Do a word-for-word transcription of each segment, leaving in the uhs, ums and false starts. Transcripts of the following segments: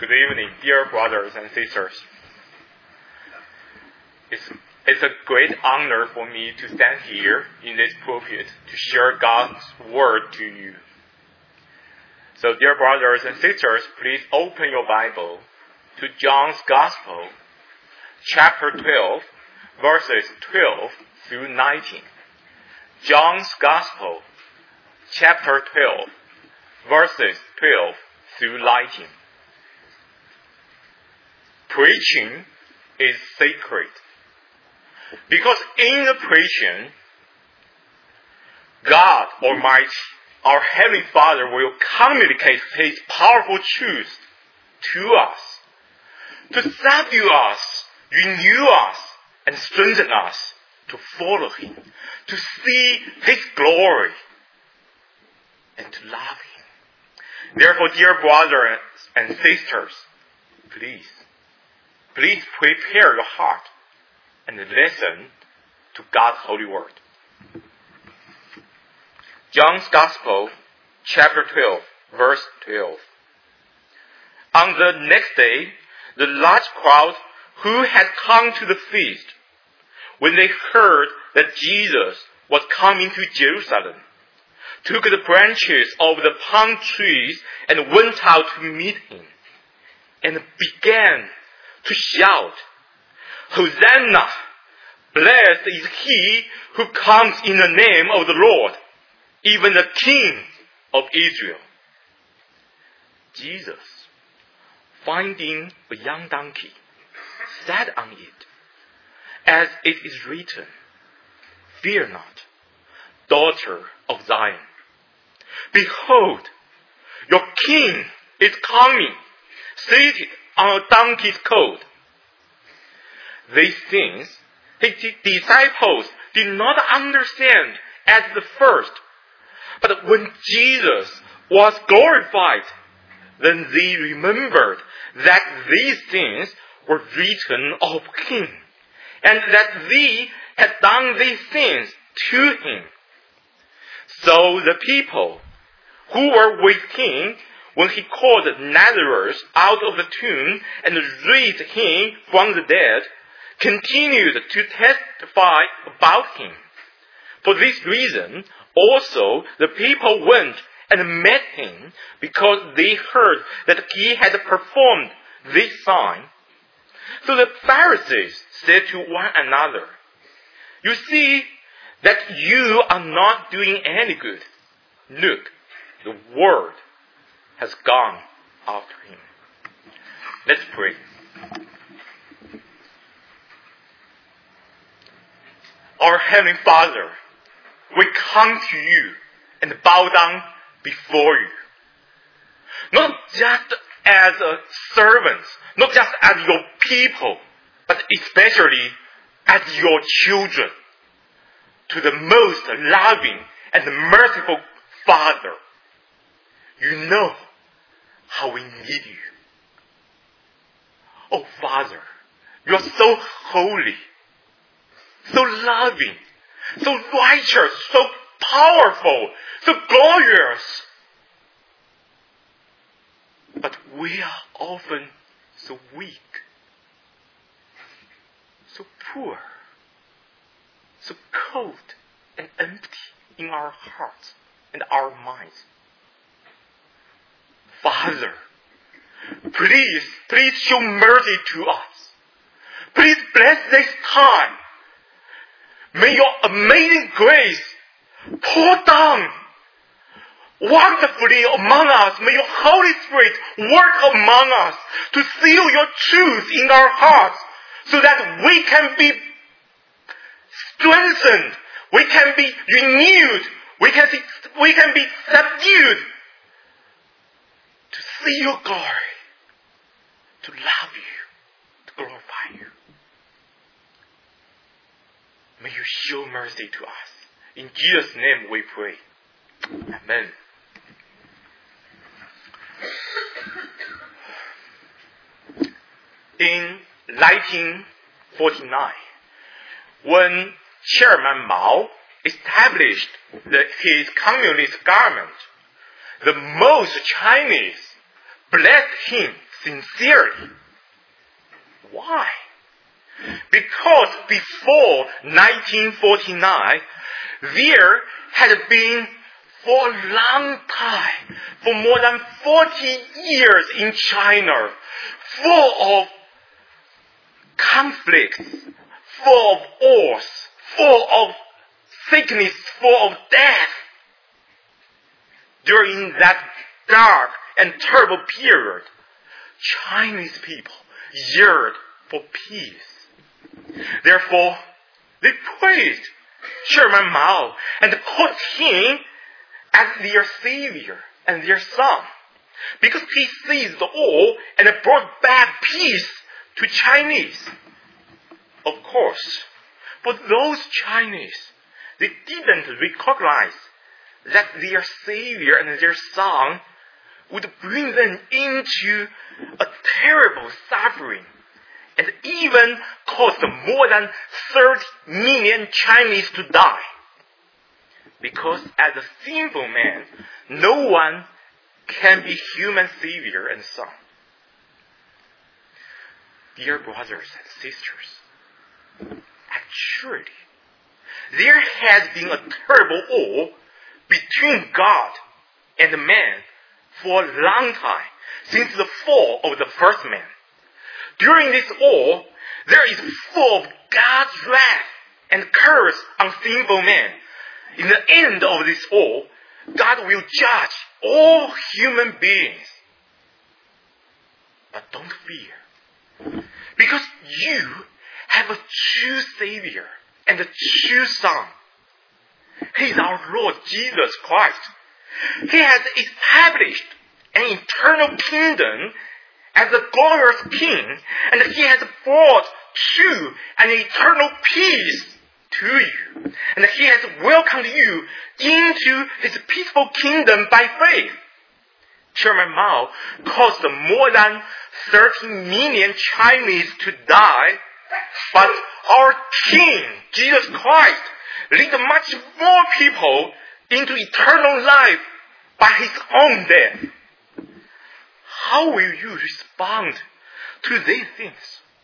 Good evening, dear brothers and sisters. It's, it's a great honor for me to stand here in this pulpit to share God's word to you. So, dear brothers and sisters, please open your Bible to John's Gospel, chapter twelve, verses twelve through nineteen. John's Gospel, chapter twelve, verses twelve through nineteen. Preaching is sacred, because in the preaching, God Almighty, our Heavenly Father, will communicate His powerful truth to us, to subdue us, renew us, and strengthen us to follow Him, to see His glory, and to love Him. Therefore, dear brothers and sisters, please, please prepare your heart and listen to God's holy word. John's Gospel, chapter twelve, verse twelve. On the next day, the large crowd who had come to the feast, when they heard that Jesus was coming to Jerusalem, took the branches of the palm trees and went out to meet him, and began to shout, "Hosanna! Blessed is he who comes in the name of the Lord, even the King of Israel." Jesus, finding a young donkey, sat on it, as it is written, "Fear not, daughter of Zion. Behold, your king is coming, seated on a donkey's colt." These things his disciples did not understand at the first, but when Jesus was glorified, then they remembered that these things were written of him, and that they had done these things to him. So the people who were with him when he called Lazarus out of the tomb and raised him from the dead, continued to testify about him. For this reason, also the people went and met him, because they heard that he had performed this sign. So the Pharisees said to one another, "You see that you are not doing any good. Look, the word has gone after him." Let's pray. Our Heavenly Father, we come to you and bow down before you. Not just as a servants, not just as your people, but especially as your children, to the most loving and merciful Father. You know how we need you. Oh Father, you are so holy, so loving, so righteous, so powerful, so glorious. But we are often so weak, so poor, so cold and empty in our hearts and our minds. Father, please, please show mercy to us. Please bless this time. May your amazing grace pour down wonderfully among us. May your Holy Spirit work among us to seal your truth in our hearts, so that we can be strengthened, we can be renewed, we can, see, we can be subdued to see your glory, to love you, to glorify you. May you show mercy to us. In Jesus' name we pray. Amen. In nineteen forty-nine, when Chairman Mao established the, his communist government, the most Chinese blessed him sincerely. Why? Because before nineteen forty-nine, there had been for a long time, for more than forty years in China, full of conflicts, full of wars, full of sickness, full of death. During that dark and terrible period, Chinese people yearned for peace. Therefore, they praised Chairman Mao and put him as their savior and their son, because he seized all and brought back peace to Chinese. Of course, for those Chinese, they didn't recognize that their savior and their son would bring them into a terrible suffering and even cause more than thirty million Chinese to die. Because as a simple man, no one can be human savior and son. Dear brothers and sisters, actually, there has been a terrible war between God and man for a long time, since the fall of the first man. During this war, there is full of God's wrath and curse on sinful man. In the end of this war, God will judge all human beings. But don't fear, because you have a true Savior and a true Son. He is our Lord Jesus Christ. He has established an eternal kingdom as a glorious King, and He has brought true and eternal peace to you. And He has welcomed you into His peaceful kingdom by faith. Chairman Mao caused more than thirty million Chinese to die, but our King, Jesus Christ, lead much more people into eternal life by His own death. How will you respond to these things?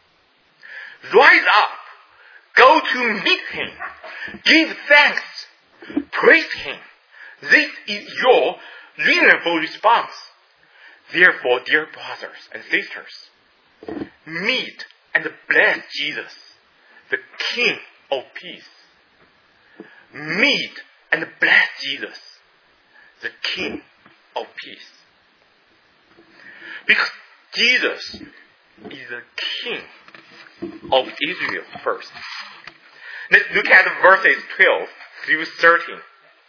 Rise up, go to meet Him, give thanks, praise Him. This is your reasonable response. Therefore, dear brothers and sisters, meet and bless Jesus, the King of peace. Meet and bless Jesus, the King of peace. Because Jesus is the King of Israel first. Let's look at verses twelve through thirteen.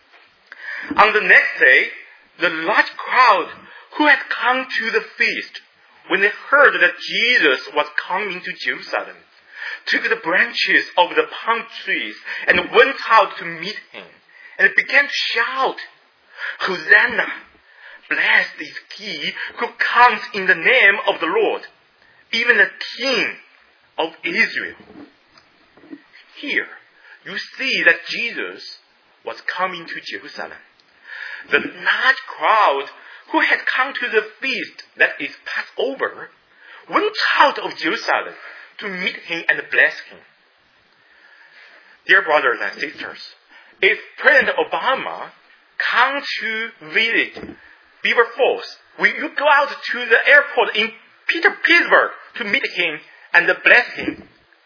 On the next day, the large crowd who had come to the feast, when they heard that Jesus was coming to Jerusalem, took the branches of the palm trees and went out to meet Him, and began to shout, Hosanna! Blessed is He who comes in the name of the Lord, even the King of Israel. Here, you see that Jesus was coming to Jerusalem. The large crowd who had come to the feast that is Passover went out of Jerusalem to meet Him and bless Him. Dear brothers and sisters, if President Obama comes to visit Beaver Falls, will you go out to the airport in Peter Pittsburgh to meet him and bless him?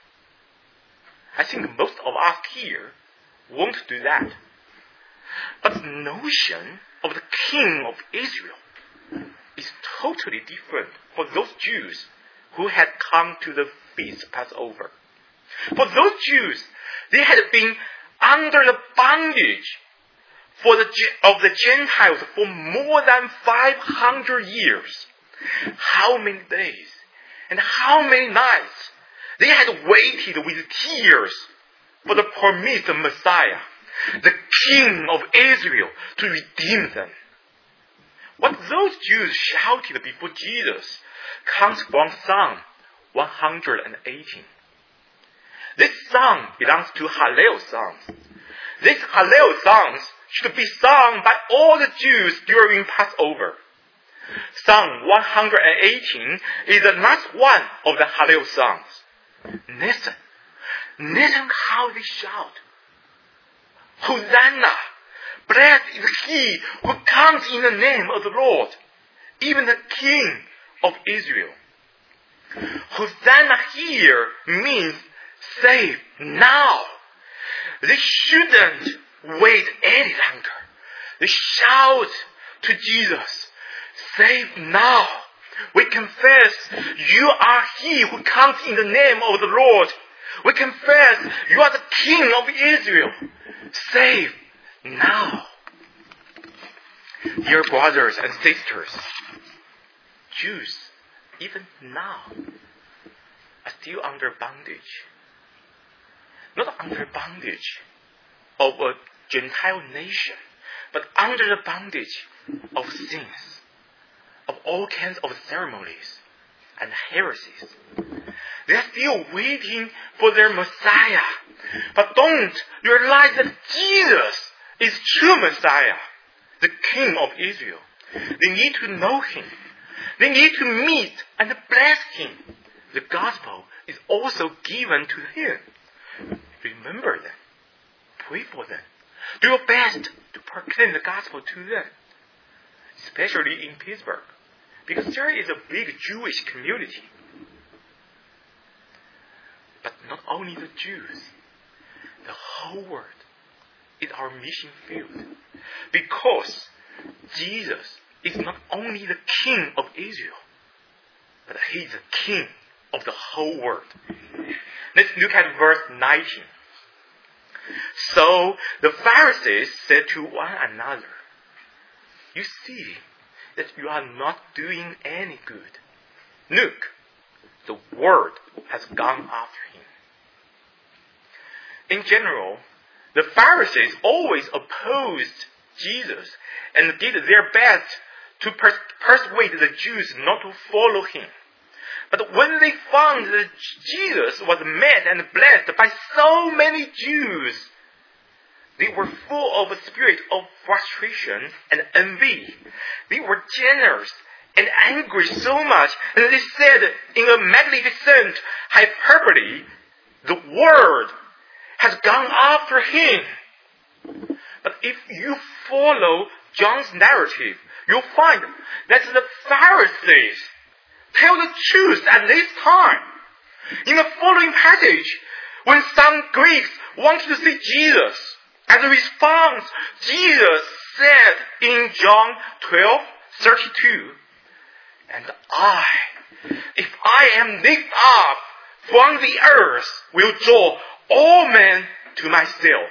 I think most of us here won't do that. But the notion of the King of Israel is totally different for those Jews who had come to the feast Passover. For those Jews, they had been under the bondage for the, of the Gentiles for more than five hundred years. How many days and how many nights they had waited with tears for the promised Messiah, the King of Israel, to redeem them. What those Jews shouted before Jesus comes from Psalm one hundred eighteen. This song belongs to Hallel songs. These Hallel songs should be sung by all the Jews during Passover. Psalm one hundred eighteen is the last one of the Hallel songs. Listen. Listen how they shout. Hosanna! Blessed is he who comes in the name of the Lord, even the King of Israel. Hosanna here means save now. They shouldn't wait any longer. They shout to Jesus, save now. We confess you are he who comes in the name of the Lord. We confess you are the King of Israel. Save now. Dear brothers and sisters, Jews, even now, are still under bondage. Not under bondage of a Gentile nation, but under the bondage of sins, of all kinds of ceremonies and heresies. They are still waiting for their Messiah, but don't realize that Jesus is true Messiah, the King of Israel. They need to know him. They need to meet and bless him. The gospel is also given to him. Remember them. Pray for them. Do your best to proclaim the gospel to them, especially in Pittsburgh, because there is a big Jewish community. But not only the Jews, the whole world is our mission field. Because Jesus is not only the King of Israel, but he is the King of the whole world. Let's look at verse nineteen. So the Pharisees said to one another, you see that you are not doing any good. Look, the world has gone after him. In general, the Pharisees always opposed Jesus and did their best to pers- persuade the Jews not to follow him. But when they found that Jesus was met and blessed by so many Jews, they were full of a spirit of frustration and envy. They were jealous and angry so much, and they said in a magnificent hyperbole, the world has gone after him. But if you follow John's narrative, you'll find that the Pharisees tell the truth at this time. In the following passage, when some Greeks wanted to see Jesus, as a response, Jesus said in John twelve thirty-two, and I, if I am lifted up from the earth, will draw all men to myself.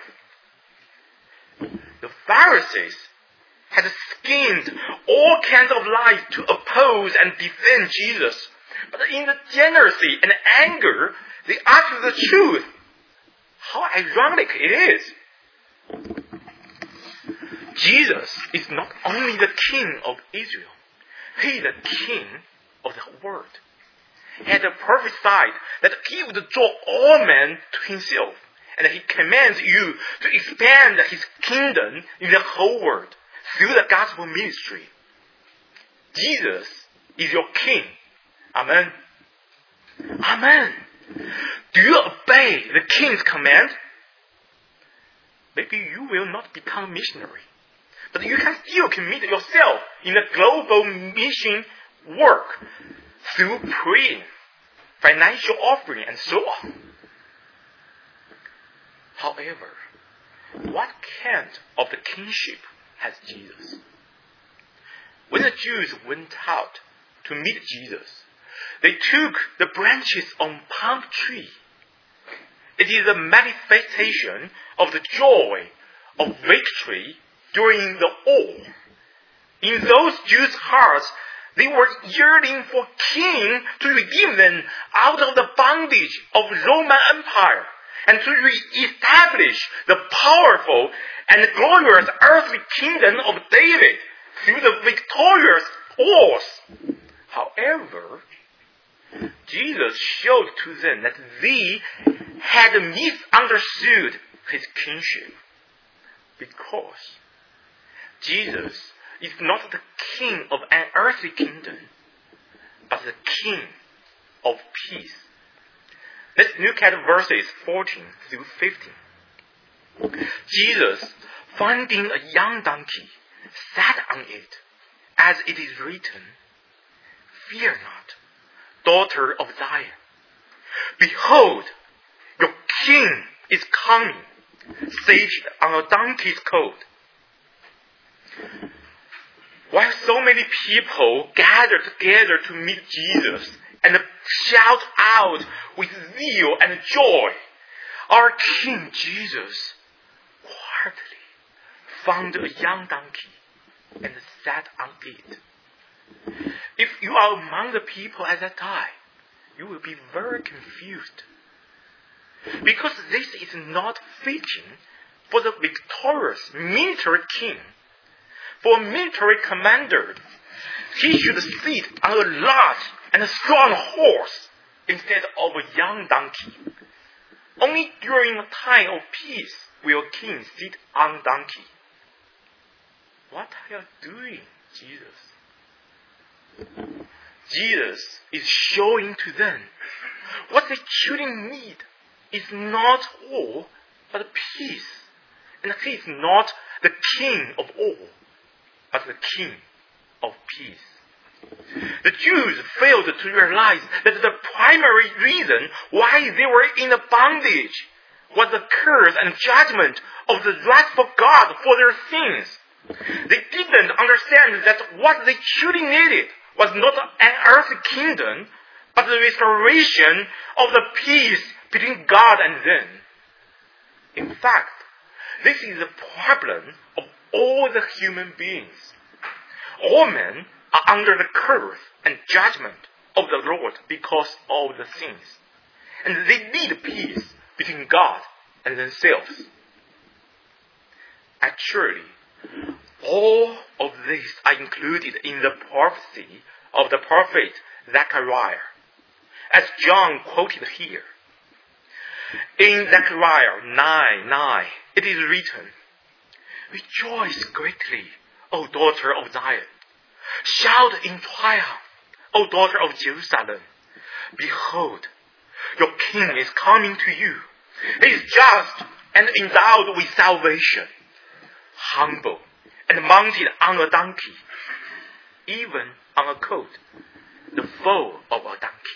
The Pharisees had schemed all kinds of lies to oppose and defend Jesus. But in the jealousy and anger, they asked the truth. How ironic it is. Jesus is not only the King of Israel, he is the King of the world. He had prophesied that he would draw all men to himself, and he commands you to expand his kingdom in the whole world through the gospel ministry. Jesus is your King. Amen. Amen. Do you obey the King's command? Maybe you will not become missionary, but you can still commit yourself in the global mission work through praying, financial offering, and so on. However, what kind of the kingship has Jesus? When the Jews went out to meet Jesus, they took the branches on palm tree. It is a manifestation of the joy of victory during the war. In those Jews' hearts, they were yearning for a king to redeem them out of the bondage of the Roman Empire and to re-establish the powerful and glorious earthly kingdom of David through the victorious wars. However, Jesus showed to them that they had misunderstood his kingship, because Jesus is not the king of an earthly kingdom, but the king of peace. Let's look at verses fourteen through fifteen. Jesus, finding a young donkey, sat on it, as it is written, "Fear not, daughter of Zion. Behold, your king is coming, seated on a donkey's coat." While so many people gather together to meet Jesus and shout out with zeal and joy, our King Jesus quietly found a young donkey and sat on it. If you are among the people at that time, you will be very confused, because this is not fitting for the victorious military king. For a military commander, he should sit on a large and strong horse instead of a young donkey. Only during a time of peace will a king sit on donkey. What are you doing, Jesus? Jesus is showing to them what they truly need is not war, but peace. And he is not the king of all, but the king of peace. The Jews failed to realize that the primary reason why they were in the bondage was the curse and judgment of the wrathful God for their sins. They didn't understand that what they truly needed was not an earthly kingdom, but the restoration of the peace between God and them. In fact, this is the problem of all the human beings. All men are under the curse and judgment of the Lord because of the sins. And they need peace between God and themselves. Actually, all of these are included in the prophecy of the prophet Zechariah, as John quoted here. In Zechariah nine nine, it is written, "Rejoice greatly, O daughter of Zion. Shout in triumph, O daughter of Jerusalem. Behold, your king is coming to you. He is just and endowed with salvation, humble and mounted on a donkey, even on a colt, the foal of a donkey."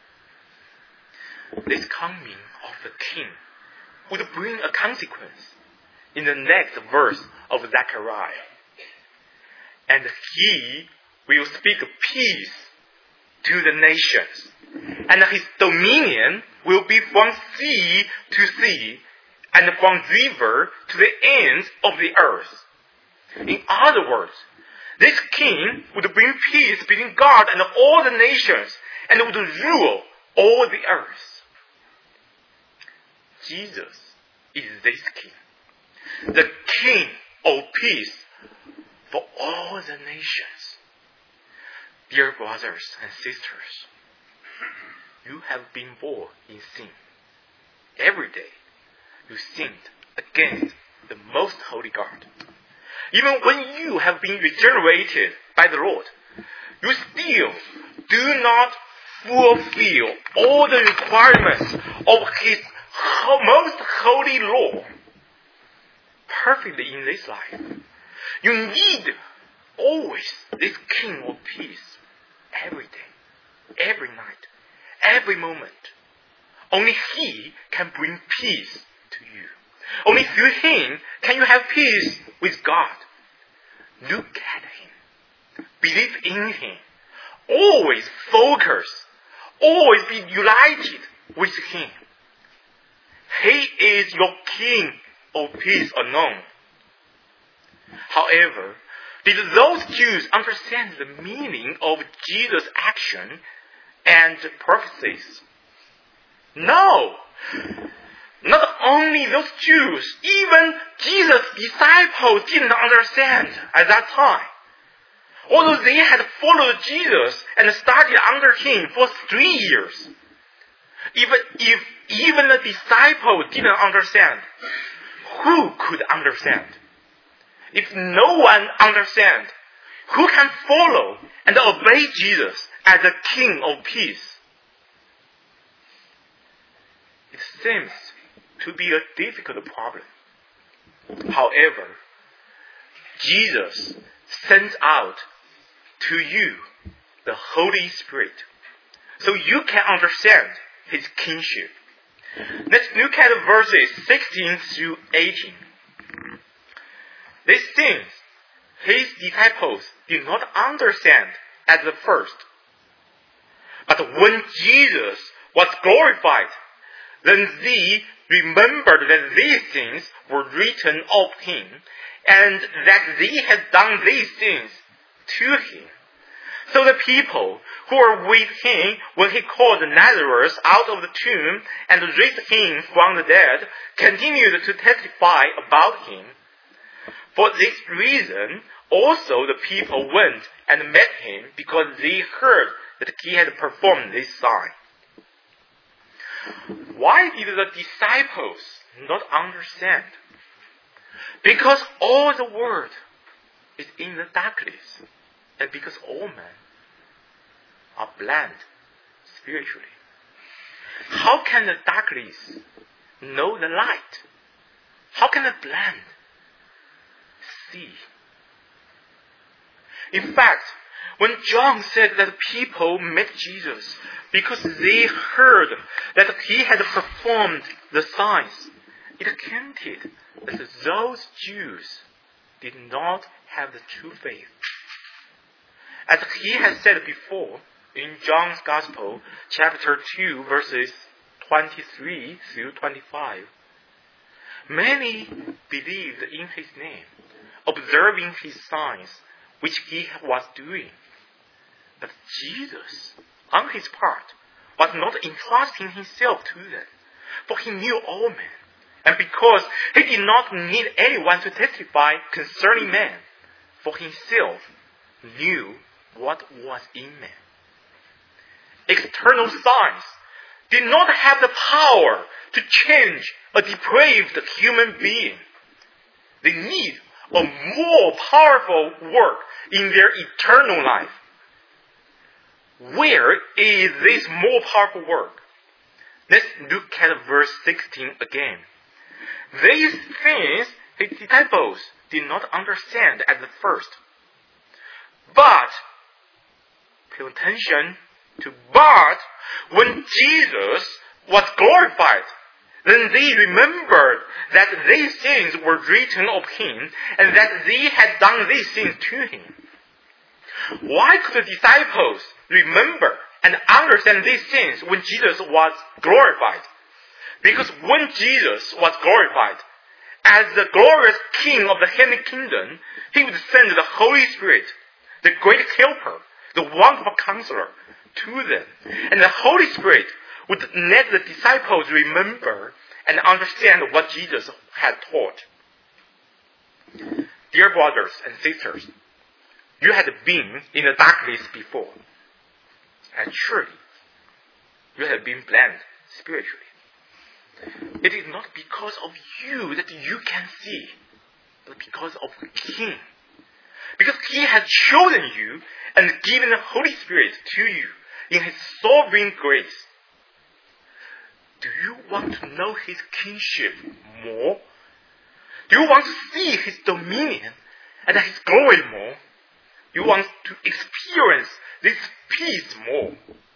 This coming of the king would bring a consequence in the next verse of Zechariah. And he will speak peace to the nations, and his dominion will be from sea to sea, and from river to the ends of the earth. In other words, this king would bring peace between God and all the nations, and would rule all the earth. Jesus is this king, the king of peace for all the nations. Dear brothers and sisters, you have been born in sin. Every day you sinned against the most holy God. Even when you have been regenerated by the Lord, you still do not fulfill all the requirements of His most holy law perfectly in this life. You need always this King of peace every day, every night, every moment. Only He can bring peace to you. Only through Him can you have peace with God. Look at Him. Believe in Him. Always focus. Always be united with Him. He is your King of peace alone. However, did those Jews understand the meaning of Jesus' action and prophecies? No. Not only those Jews, even Jesus' disciples didn't understand at that time. Although they had followed Jesus and studied under Him for three years. Even if even the disciples didn't understand, who could understand? If no one understands, Who can follow and obey Jesus as the King of peace? It seems to be a difficult problem. However, Jesus sends out to you the Holy Spirit so you can understand his kingship. Let's look at verses sixteen through eighteen. These things his disciples did not understand at the first. But when Jesus was glorified, then they remembered that these things were written of him, and that they had done these things to him. So the people who were with him when he called Lazarus out of the tomb and raised him from the dead continued to testify about him. For this reason, also the people went and met him because they heard that he had performed this sign. Why did the disciples not understand? Because all the world is in the darkness, and because all men are blind spiritually. How can the darkness know the light? How can the blind see? In fact, when John said that people met Jesus because they heard that he had performed the signs, it counted that those Jews did not have the true faith. As he has said before in John's Gospel, chapter two, verses twenty-three through twenty-five, many believed in his name, observing his signs which he was doing. But Jesus, on his part, was not entrusting himself to them, for he knew all men, and because he did not need anyone to testify concerning man, for himself knew what was in man. External signs did not have the power to change a depraved human being. They need a more powerful work in their eternal life. Where is this more powerful work? Let's look at verse sixteen again. These things his disciples did not understand at the first. But, pay attention to but, when Jesus was glorified, then they remembered that these things were written of him, and that they had done these things to him. Why could the disciples remember and understand these things when Jesus was glorified? Because when Jesus was glorified, as the glorious King of the heavenly kingdom, he would send the Holy Spirit, the great helper, the wonderful counselor, to them. And the Holy Spirit would let the disciples remember and understand what Jesus had taught. Dear brothers and sisters, you had been in the darkness before, and surely you have been blind spiritually. It is not because of you that you can see, but because of the King. Because he has chosen you and given the Holy Spirit to you in his sovereign grace. Do you want to know his kingship more? Do you want to see his dominion and his glory more? Do you want to experience this peace more?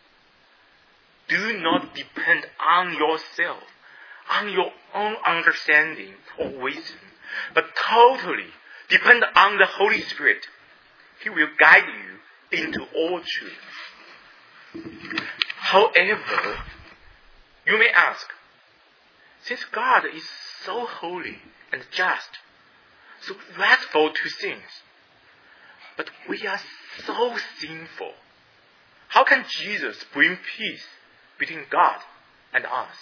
Do not depend on yourself, on your own understanding or wisdom, but totally depend on the Holy Spirit. He will guide you into all truth. However, you may ask, since God is so holy and just, so wrathful to sins, but we are so sinful, how can Jesus bring peace between God and us?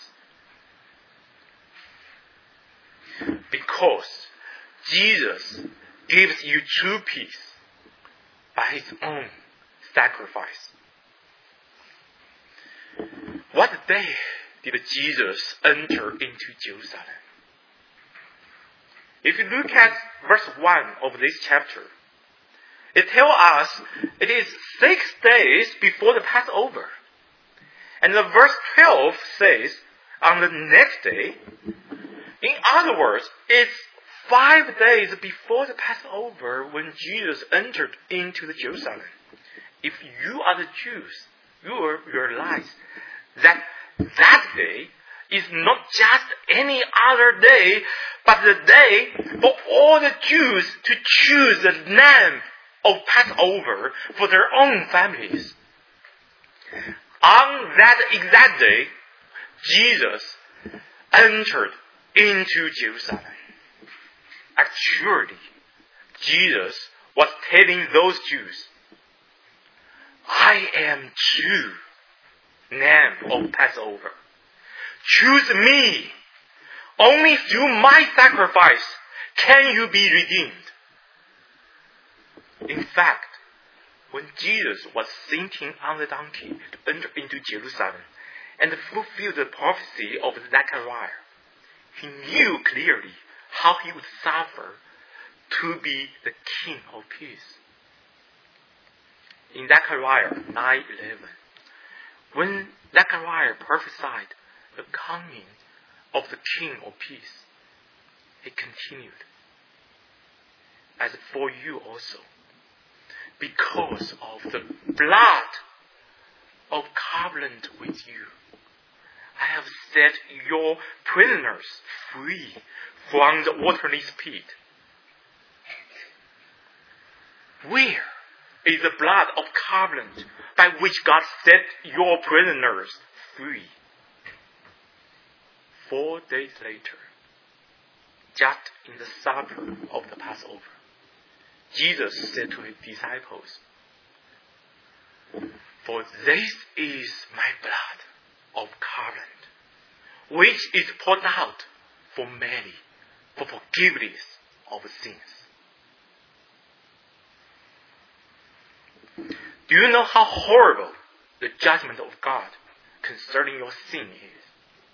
Because Jesus gives you true peace by his own sacrifice. What day did Jesus enter into Jerusalem? If you look at verse one of this chapter, it tells us it is six days before the Passover. And the verse twelve says, on the next day, in other words, it's five days before the Passover when Jesus entered into the Jerusalem. If you are the Jews, you will realize that that day is not just any other day, but the day for all the Jews to choose the lamb of Passover for their own families. On that exact day, Jesus entered into Jerusalem. Actually, Jesus was telling those Jews, I am true lamb of Passover. Choose me. Only through my sacrifice can you be redeemed. In fact, when Jesus was sitting on the donkey to enter into Jerusalem and fulfill the prophecy of Zechariah, he knew clearly how he would suffer to be the King of Peace. In Zechariah nine eleven, when Zechariah prophesied the coming of the King of Peace, he continued, as for you also, because of the blood of covenant with you, I have set your prisoners free from the waterless pit. Where is the blood of covenant by which God set your prisoners free? Four days later, just in the supper of the Passover, Jesus said to his disciples, for this is my blood of covenant, which is poured out for many for forgiveness of sins. Do you know how horrible the judgment of God concerning your sin is?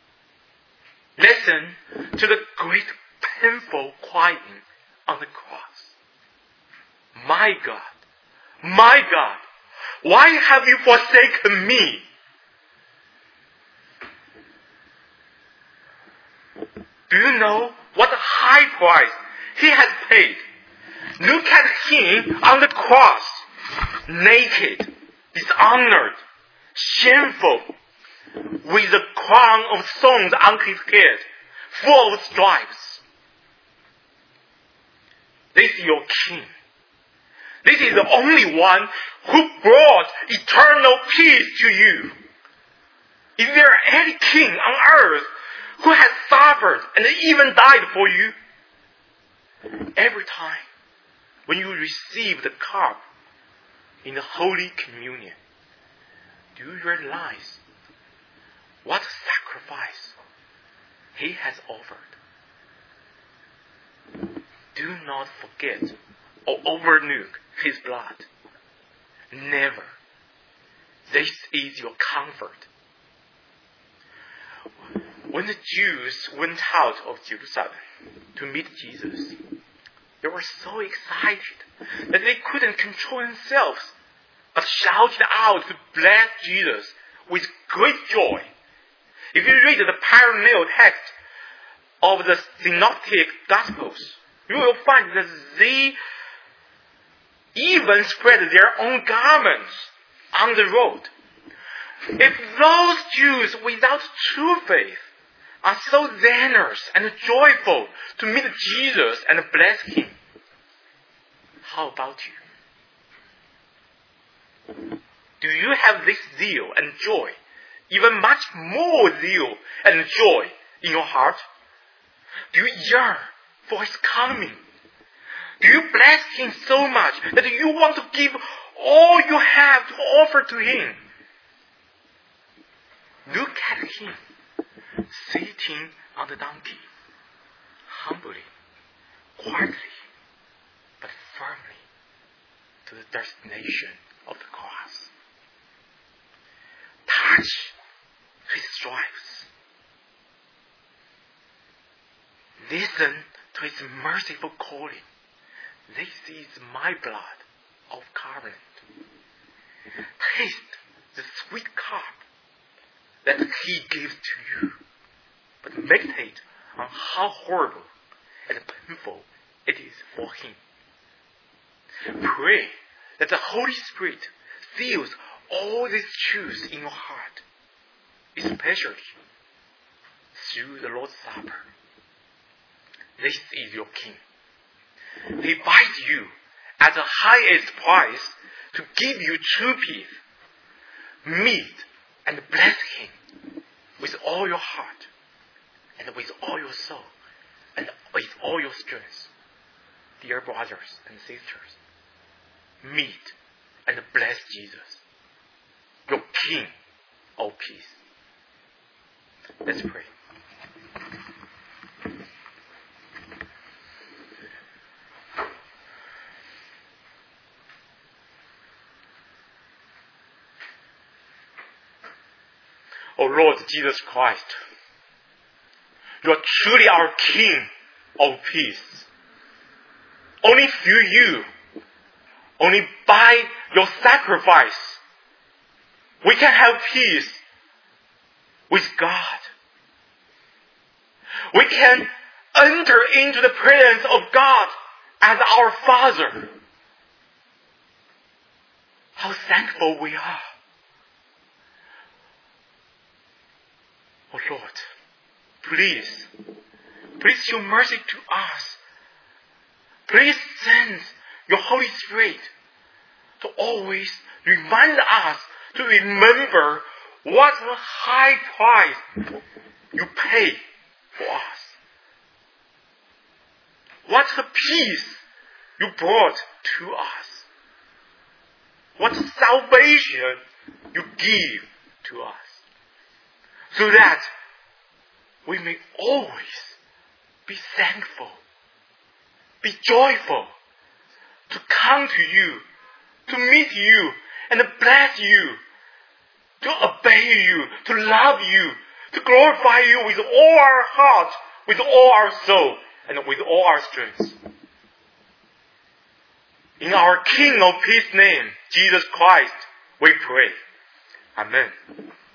Listen to the great painful crying on the cross. My God, my God, why have you forsaken me? Do you know what high price he has paid? Look at him on the cross, naked, dishonored, shameful, with the crown of thorns on his head, full of stripes. This is your king. This is the only one who brought eternal peace to you. Is there any king on earth who has suffered and even died for you? Every time when you receive the cup in the Holy Communion, do you realize what sacrifice he has offered? Do not forget or overlook his blood. Never. This is your comfort. When the Jews went out of Jerusalem to meet Jesus, they were so excited that they couldn't control themselves, but shouted out to bless Jesus with great joy. If you read the parallel text of the Synoptic Gospels, you will find that they even spread their own garments on the road. If those Jews without true faith are so zealous and joyful to meet Jesus and bless him, how about you? Do you have this zeal and joy, even much more zeal and joy in your heart? Do you yearn for his coming? Do you bless him so much that you want to give all you have to offer to him? Look at him, sitting on the donkey, humbly, quietly, but firmly to the destination of the cross. Touch his stripes. Listen to his merciful calling. This is my blood of covenant. Taste the sweet cup that He gives to you, but meditate on how horrible and painful it is for Him. Pray that the Holy Spirit seals all these truths in your heart, especially through the Lord's Supper. This is your King. He buys you at the highest price to give you true peace. Meet and bless Him with all your heart and with all your soul and with all your strength. Dear brothers and sisters, meet and bless Jesus, your King of peace. Let's pray. O Lord Jesus Christ, you are truly our King of peace. Only through you, only by your sacrifice, we can have peace with God. We can enter into the presence of God as our Father. How thankful we are. Oh Lord, please, please show mercy to us. Please send your Holy Spirit to always remind us to remember what a high price you paid for us. What a peace you brought to us. What salvation you give to us. So that we may always be thankful, be joyful, to come to you, to meet you, and bless you, to obey you, to love you, to glorify you with all our heart, with all our soul, and with all our strength. In our King of Peace name, Jesus Christ, we pray. Amen.